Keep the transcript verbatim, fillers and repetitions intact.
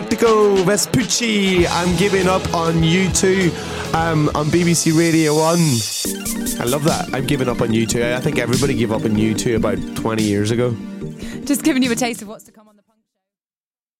Arctico Vespucci, I'm Giving Up on You Too, um, on B B C Radio one. I love that. I'm Giving Up on You Too. I think everybody gave up on You Too about twenty years ago. Just giving you a taste of what's to come on the